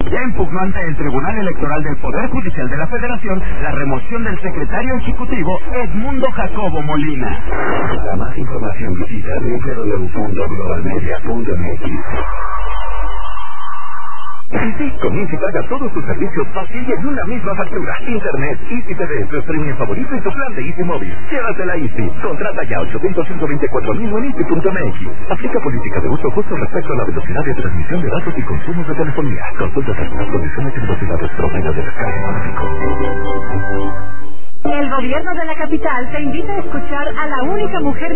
Ya impugnó ante el Tribunal Electoral del Poder Judicial de la Federación la remoción del secretario ejecutivo Edmundo Jacobo Molina. Para más información visita www.globalmedia.mx. Easy comienza y paga todos tus servicios fácil y en una misma factura. Internet, Easy TV, tu streaming favorito y tu plan de Easy Móvil. Llévatela Easy. Contrata ya 800-124,000 en Easy.mx. Aplica política de uso justo respecto a la velocidad de transmisión de datos y consumos de telefonía. Consulta algunas condiciones y velocidades promedio de descarga económico. El gobierno de la capital te invita a escuchar a la única mujer